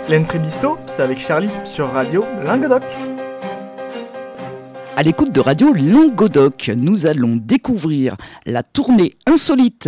L'Entribisto, c'est avec Charlie sur Radio Languedoc. À l'écoute de Radio Languedoc, nous allons découvrir la tournée insolite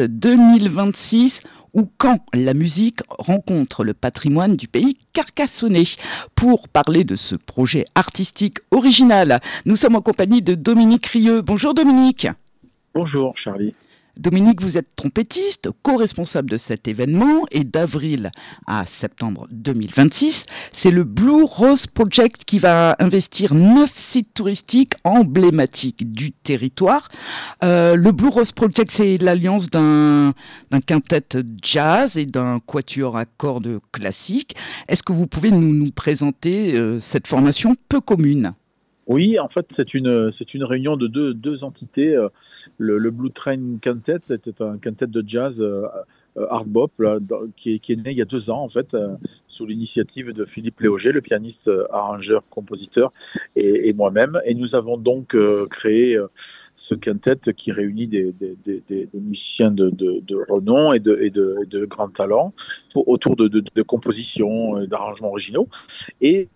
2026 ou quand la musique rencontre le patrimoine du pays carcassonnais. Pour parler de ce projet artistique original, nous sommes en compagnie de Dominique Rieux. Bonjour Dominique. Bonjour Charlie. Dominique, vous êtes trompettiste, co-responsable de cet événement et d'avril à septembre 2026, c'est le Blue Rose Project qui va investir 9 sites touristiques emblématiques du territoire. Le Blue Rose Project, c'est l'alliance d'un quintet jazz et d'un quatuor à cordes classique. Est-ce que vous pouvez nous présenter cette formation peu commune ? Oui, en fait, c'est une réunion de deux entités. Le Blue Train Quintet, c'était un quintet de jazz hard bop là, qui est né il y a 2 ans, en fait, sous l'initiative de Philippe Léoger, le pianiste, arrangeur, compositeur, et moi-même. Et nous avons donc créé ce quintet qui réunit des musiciens de renom et de grands talents autour de compositions, d'arrangements originaux. Et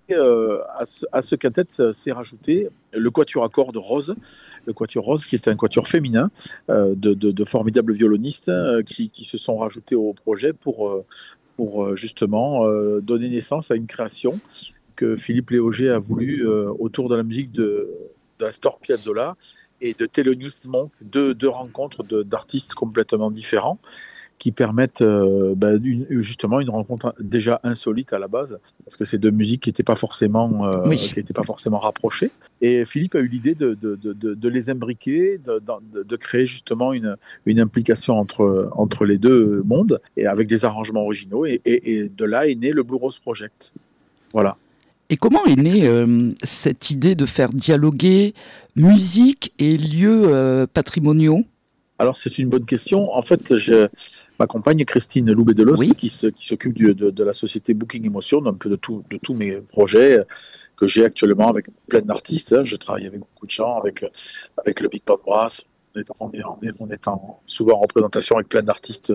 à ce quintet s'est rajouté le quatuor à cordes Rose, le quatuor Rose qui est un quatuor féminin de formidables violonistes qui se sont rajoutés au projet pour justement donner naissance à une création que Philippe Léoger a voulu autour de la musique d'Astor Piazzolla et de Thelonious Monk, deux rencontres d'artistes complètement différents qui permettent justement une rencontre déjà insolite à la base, parce que c'est deux musiques qui n'étaient pas forcément rapprochées. Et Philippe a eu l'idée de les imbriquer, de créer justement une implication entre les deux mondes, et avec des arrangements originaux, et de là est né le Blue Rose Project. Voilà. Et comment est née cette idée de faire dialoguer musique et lieux patrimoniaux ? Alors, c'est une bonne question. En fait, ma compagne Christine Loubet-Delost, oui. qui s'occupe de la société Booking Emotion, un peu de tous mes projets que j'ai actuellement avec plein d'artistes. Je travaille avec beaucoup de gens, avec le Big Band Brass. On est souvent en représentation avec plein d'artistes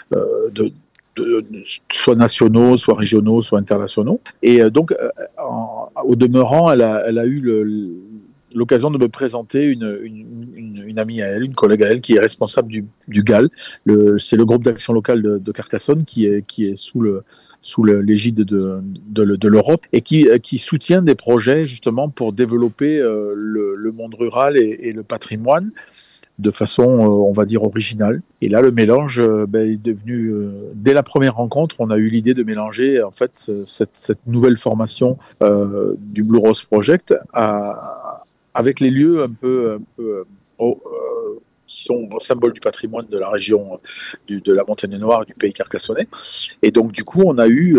soit nationaux, soit régionaux, soit internationaux. Et donc, au demeurant, elle a eu l'occasion de me présenter une amie à elle, une collègue à elle, qui est responsable du GAL. C'est le groupe d'action locale de Carcassonne qui est sous l'égide de l'Europe et qui soutient des projets justement pour développer le monde rural et le patrimoine de façon, on va dire, originale. Et là, le mélange est devenu... dès la première rencontre, on a eu l'idée de mélanger en fait cette nouvelle formation du Blue Rose Project avec les lieux un peu qui sont symboles du patrimoine de la région de la Montagne Noire, du pays carcassonnais. Et donc, du coup, on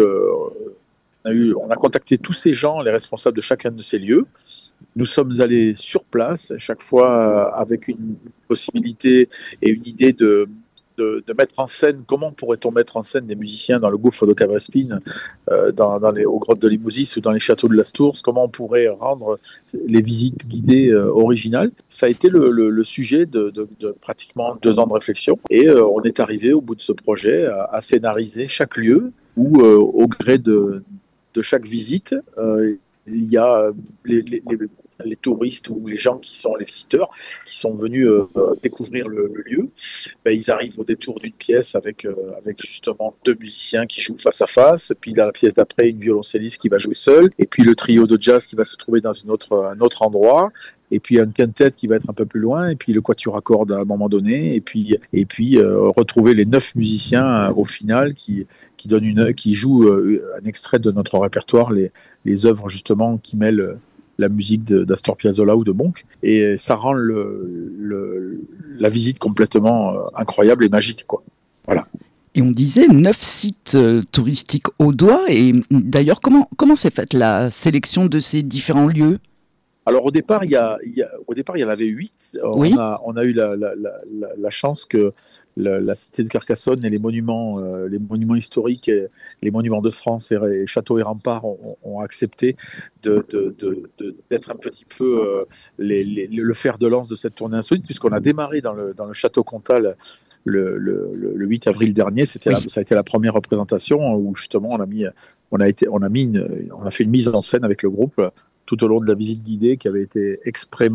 a contacté tous ces gens, les responsables de chacun de ces lieux. Nous sommes allés sur place, chaque fois avec une possibilité et une idée de mettre en scène, comment pourrait-on mettre en scène des musiciens dans le gouffre de Cavaspine, aux grottes de Limousis ou dans les châteaux de Lastours, comment on pourrait rendre les visites guidées originales. Ça a été le sujet de pratiquement 2 ans de réflexion, et on est arrivé au bout de ce projet à scénariser chaque lieu où, au gré de chaque visite, il y a les touristes ou les gens qui sont les visiteurs, qui sont venus découvrir le lieu. Ils arrivent au détour d'une pièce avec justement 2 musiciens qui jouent face à face, et puis dans la pièce d'après, une violoncelliste qui va jouer seule, et puis le trio de jazz qui va se trouver dans un autre endroit, et puis un quintet qui va être un peu plus loin, et puis le quatuor à cordes à un moment donné, et puis retrouver les 9 musiciens au final qui jouent un extrait de notre répertoire, les œuvres justement qui mêlent la musique d'Astor Piazzolla ou de Monk, et ça rend la visite complètement incroyable et magique, quoi. Voilà. Et on disait 9 sites touristiques au doigt, et d'ailleurs, comment s'est faite la sélection de ces différents lieux ? Alors au départ, il y en avait 8. Oui. On a eu la chance que la cité de Carcassonne et les monuments historiques, et les monuments de France et châteaux et remparts ont accepté d'être un petit peu le fer de lance de cette tournée insolite, puisqu'on a démarré dans le château Comtal le 8 avril dernier. Ça a été la première représentation où justement on a fait une mise en scène avec le groupe tout au long de la visite guidée qui avait été exprès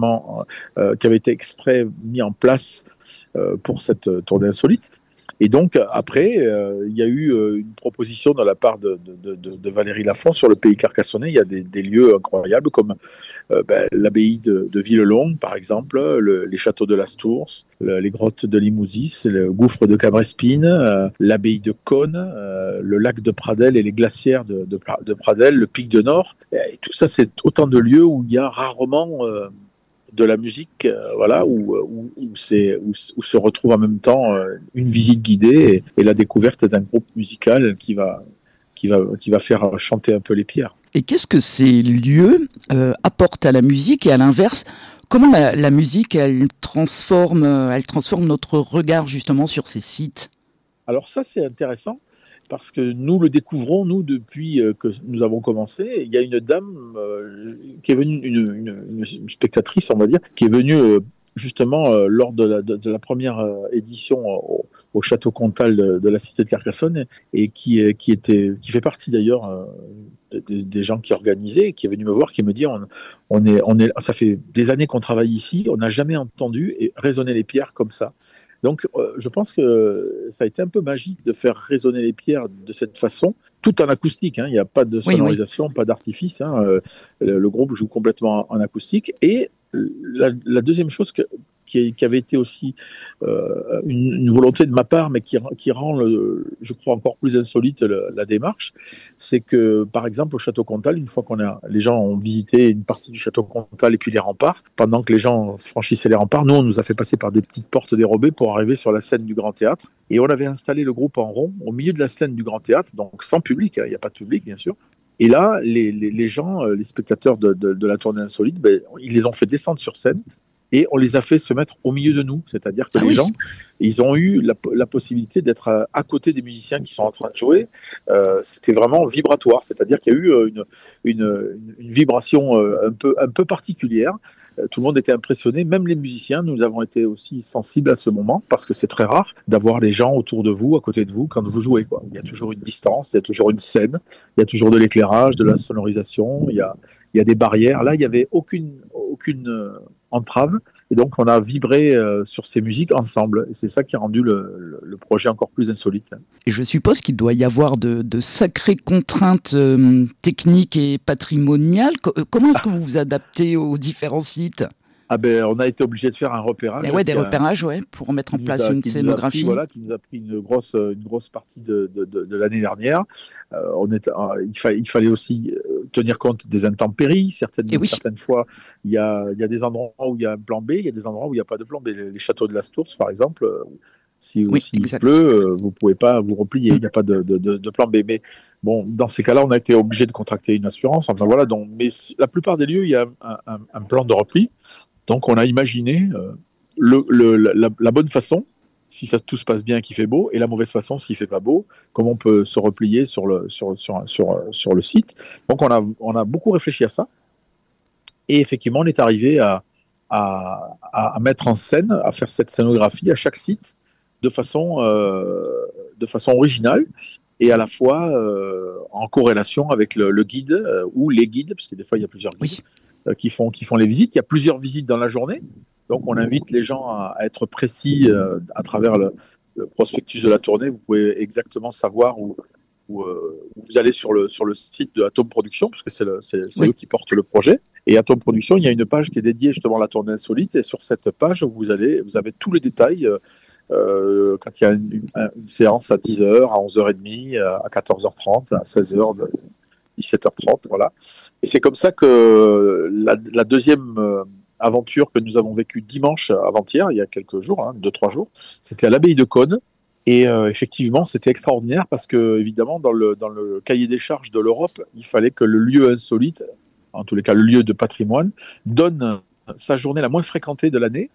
mis en place pour cette tournée insolite. Et donc, après, il y a eu une proposition de la part de Valérie Lafont sur le pays carcassonnais. Il y a des lieux incroyables comme l'abbaye de Villelongue, par exemple, les châteaux de Lastours, les grottes de Limousis, le gouffre de Cabrespine, l'abbaye de Cône, le lac de Pradelles et les glacières de Pradelles, le pic de Nord. Et tout ça, c'est autant de lieux où il y a rarement de la musique, où se retrouve en même temps une visite guidée et la découverte d'un groupe musical qui va faire chanter un peu les pierres. Et qu'est-ce que ces lieux apportent à la musique, et à l'inverse, comment la musique elle transforme notre regard justement sur ces sites? Alors ça, c'est intéressant, parce que nous le découvrons, nous, depuis que nous avons commencé. Il y a une dame qui est venue, une spectatrice, on va dire, qui est venue justement lors de la première édition au Château Comtal de la cité de Carcassonne, et qui fait partie d'ailleurs des gens qui organisaient, et qui est venue me voir, qui me dit ça fait des années qu'on travaille ici, on n'a jamais entendu résonner les pierres comme ça. Donc, je pense que ça a été un peu magique de faire résonner les pierres de cette façon, tout en acoustique. Il n'y a pas de sonorisation, pas d'artifice. Le groupe joue complètement en acoustique. Et la deuxième chose qui avait été aussi une volonté de ma part, mais qui rend, je crois, encore plus insolite la démarche, c'est que, par exemple, au Château Comtal, une fois les gens ont visité une partie du Château Comtal et puis les remparts, pendant que les gens franchissaient les remparts, nous, on nous a fait passer par des petites portes dérobées pour arriver sur la scène du Grand Théâtre. Et on avait installé le groupe en rond au milieu de la scène du Grand Théâtre, donc sans public, il n'y a pas de public, bien sûr. Et là, les gens, les spectateurs de la tournée insolite, ils les ont fait descendre sur scène. Et on les a fait se mettre au milieu de nous, c'est-à-dire que les gens, ils ont eu la possibilité d'être à côté des musiciens qui sont en train de jouer. C'était vraiment vibratoire, c'est-à-dire qu'il y a eu une vibration un peu particulière. Tout le monde était impressionné, même les musiciens. Nous avons été aussi sensibles à ce moment, parce que c'est très rare d'avoir les gens autour de vous, à côté de vous, quand vous jouez, quoi. Il y a toujours une distance, il y a toujours une scène, il y a toujours de l'éclairage, de la sonorisation, il y a des barrières. Là, il n'y avait aucune entrave, et donc on a vibré sur ces musiques ensemble, et c'est ça qui a rendu le projet encore plus insolite. Et je suppose qu'il doit y avoir de sacrées contraintes techniques et patrimoniales. Comment est-ce que vous vous adaptez aux différents sites ? On a été obligé de faire un repérage. Des repérages, pour mettre en place une scénographie. Qui nous a pris une grosse partie de l'année dernière. Il fallait aussi tenir compte des intempéries. Certaines fois, il y a des endroits où il y a un plan B, il y a des endroits où il n'y a pas de plan B. Les châteaux de Lastours, par exemple, s'il pleut, vous ne pouvez pas vous replier, il n'y a pas de plan B. Mais bon, dans ces cas-là, on a été obligé de contracter une assurance. Enfin, voilà, mais la plupart des lieux, il y a un plan de repli. Donc, on a imaginé la bonne façon, si tout se passe bien, qu'il fait beau, et la mauvaise façon, s'il fait pas beau, comment on peut se replier sur le site. Donc, on a beaucoup réfléchi à ça. Et effectivement, on est arrivé à mettre en scène, à faire cette scénographie à chaque site de façon originale, et à la fois en corrélation avec le guide ou les guides, parce que des fois, il y a plusieurs guides. Qui font les visites. Il y a plusieurs visites dans la journée, donc on invite les gens à être précis à travers le prospectus de la tournée. Vous pouvez exactement savoir où vous allez sur le site de Atome Production, parce que c'est eux qui portent le projet. Et Atome Production, il y a une page qui est dédiée justement à la tournée insolite, et sur cette page, vous avez tous les détails. Quand il y a une séance à 10h, à 11h30, à 14h30, à 16h, 17h30, voilà. Et c'est comme ça que la deuxième aventure que nous avons vécue dimanche avant-hier, il y a quelques jours, 2-3 jours, c'était à l'abbaye de Cône. Et effectivement, c'était extraordinaire, parce que, évidemment, dans le cahier des charges de l'Europe, il fallait que le lieu insolite, en tous les cas le lieu de patrimoine, donne sa journée la moins fréquentée de l'année,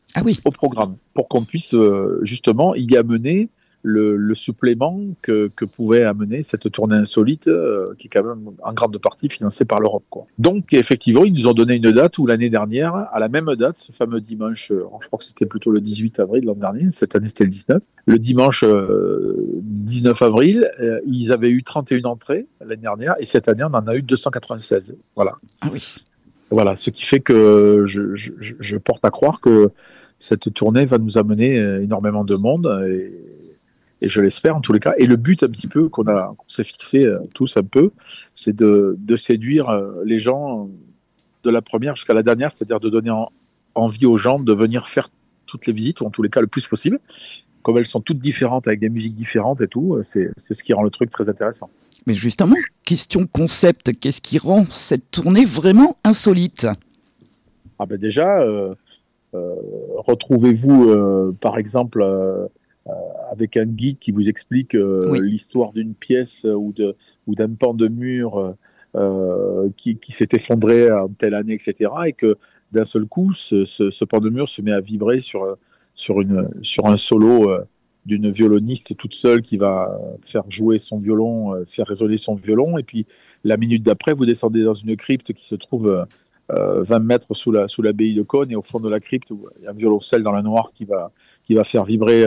au programme, pour qu'on puisse justement y amener le supplément que pouvait amener cette tournée insolite, qui est quand même en grande partie financée par l'Europe, quoi. Donc effectivement, ils nous ont donné une date où l'année dernière, à la même date, ce fameux dimanche, je crois que c'était plutôt le 18 avril l'an dernier, cette année c'était le 19, le dimanche 19 avril, ils avaient eu 31 entrées l'année dernière, et cette année on en a eu 296. Voilà. Ah oui. Voilà, ce qui fait que je porte à croire que cette tournée va nous amener énormément de monde, et je l'espère en tous les cas. Et le but un petit peu qu'on s'est fixé tous un peu, c'est de séduire les gens de la première jusqu'à la dernière, c'est-à-dire de donner envie aux gens de venir faire toutes les visites, ou en tous les cas le plus possible. Comme elles sont toutes différentes, avec des musiques différentes et tout, c'est ce qui rend le truc très intéressant. Mais justement, question concept, qu'est-ce qui rend cette tournée vraiment insolite ? Ah ben déjà, retrouvez-vous par exemple avec un guide qui vous explique l'histoire d'une pièce ou d'un pan de mur qui s'est effondré en telle année, etc. Et que d'un seul coup, ce pan de mur se met à vibrer sur un solo d'une violoniste toute seule qui va faire jouer son violon, faire résonner son violon. Et puis la minute d'après, vous descendez dans une crypte qui se trouve 20 mètres sous l'abbaye de Cône, et au fond de la crypte, il y a un violoncelle dans le noir qui va faire vibrer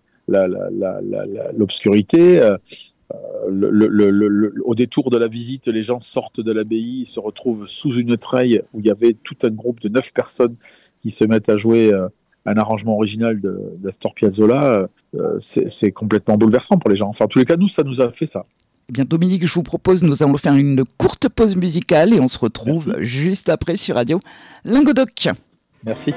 l'obscurité. Au détour de la visite, les gens sortent de l'abbaye, se retrouvent sous une treille où il y avait tout un groupe de 9 personnes qui se mettent à jouer un arrangement original d'Astor Piazzolla. C'est complètement bouleversant pour les gens. Enfin, en tous les cas, nous, ça nous a fait ça. Eh bien, Dominique, je vous propose, nous allons faire une courte pause musicale et on se retrouve juste après sur Radio Lingodoc. Merci.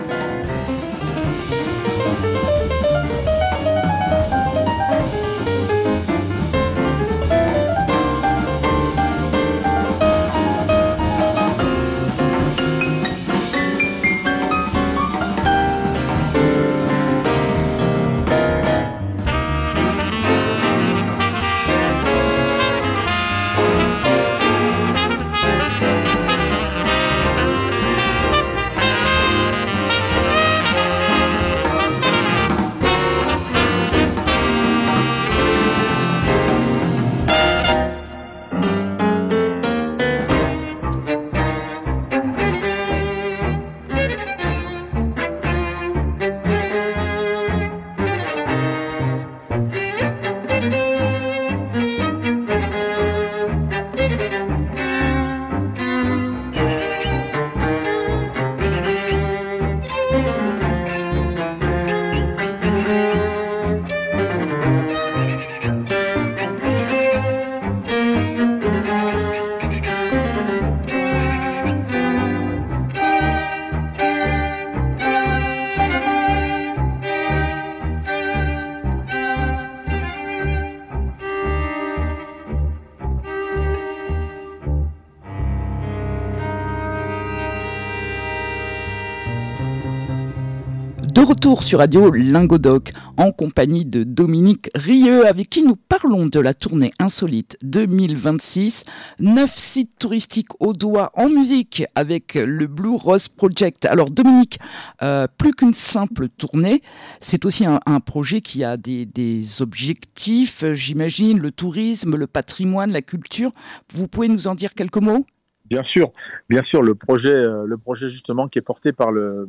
De retour sur Radio Lingodoc en compagnie de Dominique Rieux, avec qui nous parlons de la tournée insolite 2026. 9 sites touristiques au doigt en musique avec le Blue Rose Project. Alors Dominique, plus qu'une simple tournée, c'est aussi un projet qui a des objectifs, j'imagine, le tourisme, le patrimoine, la culture. Vous pouvez nous en dire quelques mots ? Bien sûr, le projet justement qui est porté par le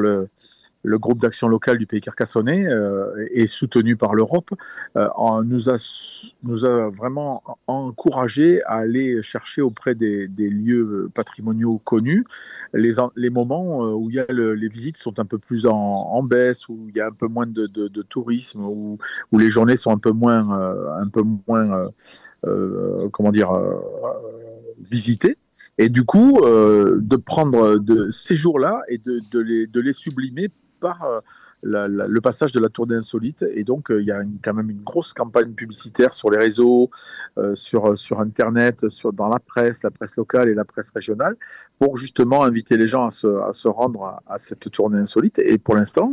groupe d'action locale du Pays carcassonnais est soutenu par l'Europe, nous a vraiment encouragé à aller chercher auprès des lieux patrimoniaux connus les moments où les visites sont un peu plus en baisse, où il y a un peu moins de tourisme, où les journées sont un peu moins visitées. Et du coup, de prendre ces jours-là et de les sublimer par le passage de la tournée insolite. Et donc, il y a quand même une grosse campagne publicitaire sur les réseaux, sur Internet, dans la presse locale et la presse régionale, pour justement inviter les gens à se rendre à cette tournée insolite. Et pour l'instant,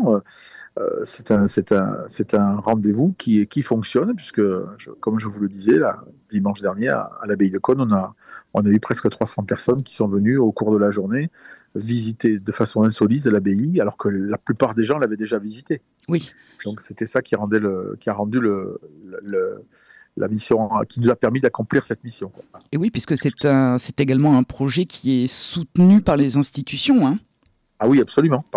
c'est un rendez-vous qui fonctionne, puisque, comme je vous le disais, là, dimanche dernier à l'abbaye de Cône. On a eu presque 300 personnes qui sont venues au cours de la journée visiter de façon insolite l'abbaye, alors que la plupart des gens l'avaient déjà visitée. Oui. Donc c'était ça qui a rendu la mission, qui nous a permis d'accomplir cette mission. Et oui, puisque c'est également un projet qui est soutenu par les institutions, hein. Ah oui, absolument.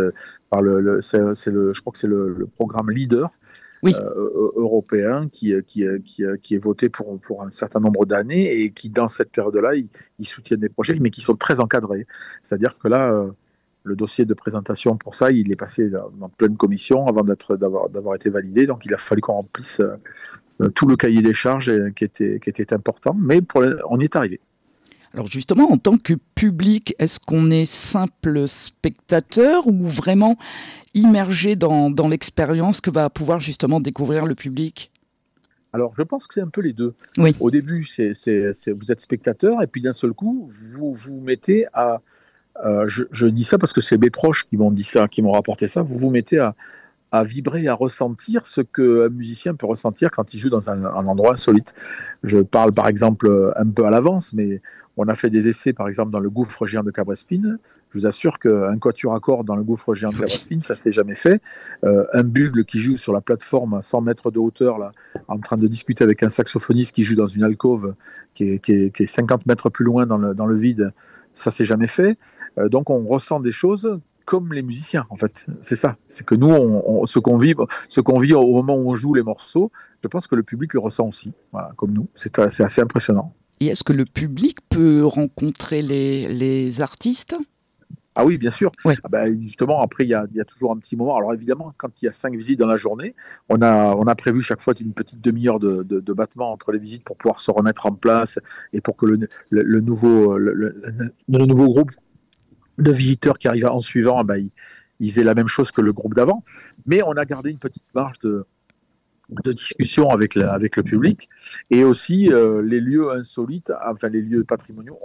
Je crois que c'est le programme Leader, oui. Européen qui est voté pour un certain nombre d'années et qui, dans cette période-là, ils soutiennent des projets, mais qui sont très encadrés. C'est-à-dire que là, le dossier de présentation pour ça, il est passé dans pleine commission avant d'avoir été validé. Donc, il a fallu qu'on remplisse tout le cahier des charges qui était important, mais on y est arrivé. Alors justement, en tant que public, est-ce qu'on est simple spectateur ou vraiment immergé dans l'expérience que va pouvoir justement découvrir le public ? Alors, je pense que c'est un peu les deux. Oui. Au début, vous êtes spectateur, et puis d'un seul coup, vous vous mettez à... je dis ça parce que c'est mes proches qui m'ont dit ça, qui m'ont rapporté ça. Vous vous mettez à vibrer, à ressentir ce qu'un musicien peut ressentir quand il joue dans un endroit insolite. Je parle par exemple un peu à l'avance, mais on a fait des essais par exemple dans le gouffre géant de Cabrespine. Je vous assure qu'un quatuor à cordes dans le gouffre géant de Cabrespine, ça s'est jamais fait. Un bugle qui joue sur la plateforme à 100 mètres de hauteur, là, en train de discuter avec un saxophoniste qui joue dans une alcôve qui est 50 mètres plus loin dans le vide, ça s'est jamais fait. Donc on ressent des choses comme les musiciens, en fait. C'est ça. C'est que nous, ce qu'on vit au moment où on joue les morceaux, je pense que le public le ressent aussi, voilà, comme nous. C'est assez impressionnant. Et est-ce que le public peut rencontrer les artistes ? Ah oui, bien sûr. Ouais. Ah ben, justement, après, il y a toujours un petit moment. Alors évidemment, quand il y a 5 visites dans la journée, on a prévu chaque fois une petite demi-heure de battement entre les visites pour pouvoir se remettre en place et pour que le nouveau groupe de visiteurs qui arrivent en suivant, ils aient la même chose que le groupe d'avant. Mais on a gardé une petite marge de discussion avec le public. Et aussi, les lieux insolites, enfin les lieux patrimoniaux,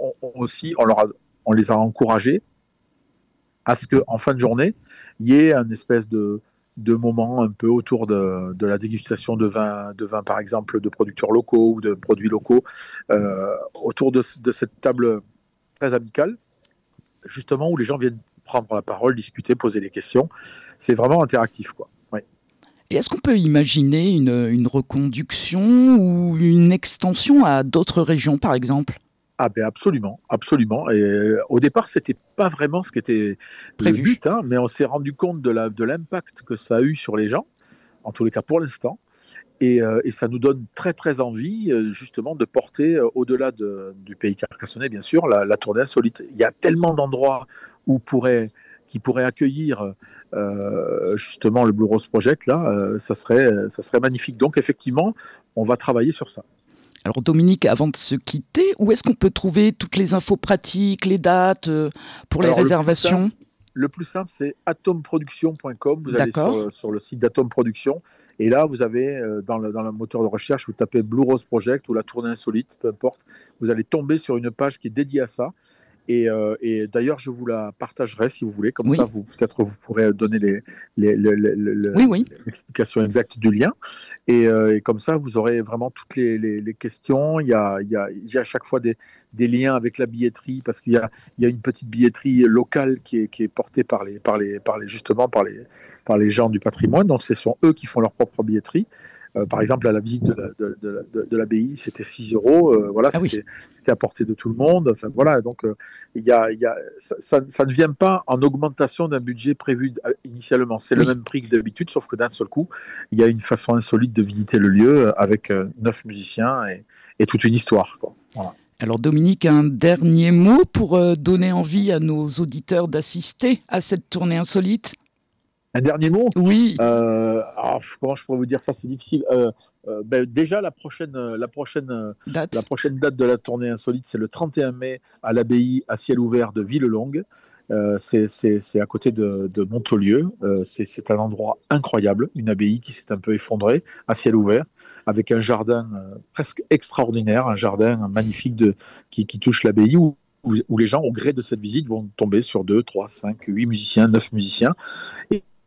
on les a encouragés à ce qu'en fin de journée, il y ait un espèce de moment un peu autour de la dégustation de vin, par exemple, de producteurs locaux ou de produits locaux, autour de cette table très amicale, justement, où les gens viennent prendre la parole, discuter, poser des questions. C'est vraiment interactif, quoi. Ouais. Et est-ce qu'on peut imaginer une reconduction ou une extension à d'autres régions, par exemple ? Ah ben absolument, absolument. Et au départ, c'était pas vraiment ce qui était prévu. Le but, mais on s'est rendu compte de l'impact que ça a eu sur les gens, en tous les cas pour l'instant. Et ça nous donne très très envie justement de porter au-delà du pays carcassonnais, bien sûr, la tournée insolite. Il y a tellement d'endroits qui pourraient accueillir justement le Blue Rose Project, là, ça serait magnifique. Donc effectivement, on va travailler sur ça. Alors Dominique, avant de se quitter, où est-ce qu'on peut trouver toutes les infos pratiques, les dates pour les réservations ? Le plus simple, c'est atomproduction.com. Vous allez sur le site d'Atom Production. Et là, vous avez, dans le moteur de recherche, vous tapez Blue Rose Project ou la tournée insolite, peu importe. Vous allez tomber sur une page qui est dédiée à ça. Et d'ailleurs, je vous la partagerai si vous voulez. Comme ça, peut-être vous pourrez donner l'explication exacte du lien. Et comme ça, vous aurez vraiment toutes les questions. Il y a à chaque fois des liens avec la billetterie, parce qu'il y a une petite billetterie locale qui est portée par les gens du patrimoine. Donc, ce sont eux qui font leur propre billetterie. Par exemple, à la visite de l'abbaye, c'était 6 €. Voilà, c'était à portée de tout le monde. Enfin, voilà, donc ça ne vient pas en augmentation d'un budget prévu initialement. C'est le même prix que d'habitude, sauf que d'un seul coup, il y a une façon insolite de visiter le lieu avec 9 musiciens et toute une histoire, quoi. Voilà. Alors Dominique, un dernier mot pour donner envie à nos auditeurs d'assister à cette tournée insolite ? Un dernier mot ? Oui. Comment je pourrais vous dire ça ? C'est difficile. Déjà, la prochaine date de la tournée insolite, c'est le 31 mai à l'abbaye à ciel ouvert de Villelongue. C'est à côté de Montolieu. C'est un endroit incroyable, une abbaye qui s'est un peu effondrée à ciel ouvert, avec un jardin presque extraordinaire, un jardin magnifique qui touche l'abbaye, où les gens, au gré de cette visite, vont tomber sur 2, 3, 5, 8 musiciens, 9 musiciens. Et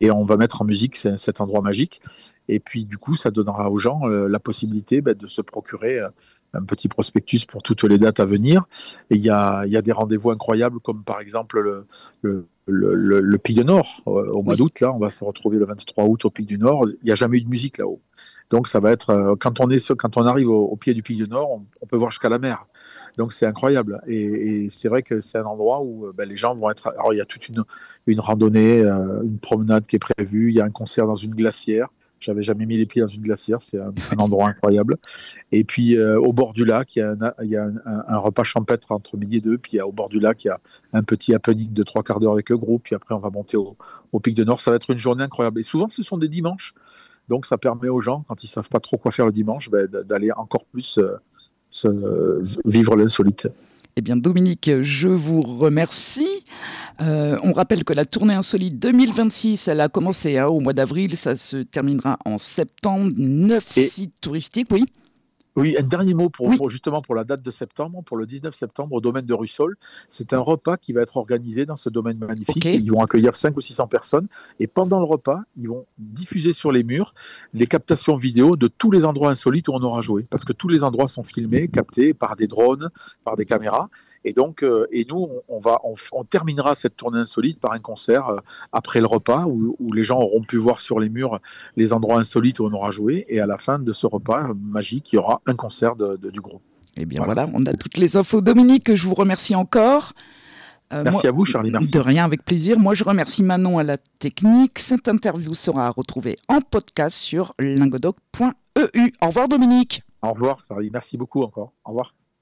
et on va mettre en musique cet endroit magique. Et puis, du coup, ça donnera aux gens la possibilité de se procurer un petit prospectus pour toutes les dates à venir. Et il y a des rendez-vous incroyables, comme par exemple le Pic du Nord, au mois d'août. Là, on va se retrouver le 23 août au Pic du Nord. Il n'y a jamais eu de musique là-haut. Donc, ça va être, quand on arrive au pied du Pic du Nord, on peut voir jusqu'à la mer. Donc, c'est incroyable. Et c'est vrai que c'est un endroit où les gens vont être. Alors, il y a toute une randonnée, une promenade qui est prévue. Il y a un concert dans une glacière. J'avais jamais mis les pieds dans une glacière, c'est un endroit incroyable. Et puis au bord du lac, il y a un repas champêtre entre midi et deux. Puis au bord du lac, il y a un petit happening de 3/4 d'heure avec le groupe. Puis après, on va monter au Pic de Nord. Ça va être une journée incroyable. Et souvent, ce sont des dimanches. Donc, ça permet aux gens, quand ils savent pas trop quoi faire le dimanche, d'aller encore plus vivre l'insolite. Eh bien, Dominique, je vous remercie. On rappelle que la tournée insolite 2026, elle a commencé au mois d'avril, ça se terminera en septembre. 9 sites touristiques, oui. Oui, un dernier mot justement pour la date de septembre, pour le 19 septembre au domaine de Russol. C'est un repas qui va être organisé dans ce domaine magnifique. Okay. Ils vont accueillir 500 ou 600 personnes et pendant le repas, ils vont diffuser sur les murs les captations vidéo de tous les endroits insolites où on aura joué. Parce que tous les endroits sont filmés, captés par des drones, par des caméras. Et donc, et nous, on terminera cette tournée insolite par un concert après le repas où les gens auront pu voir sur les murs les endroits insolites où on aura joué. Et à la fin de ce repas magique, il y aura un concert du groupe. Eh bien voilà, on a toutes les infos. Dominique, je vous remercie encore. Merci à vous, Charlie. Merci. De rien, avec plaisir. Moi, je remercie Manon à la technique. Cette interview sera retrouvée en podcast sur lingodoc.eu. Au revoir, Dominique. Au revoir, Charlie. Merci beaucoup encore. Au revoir.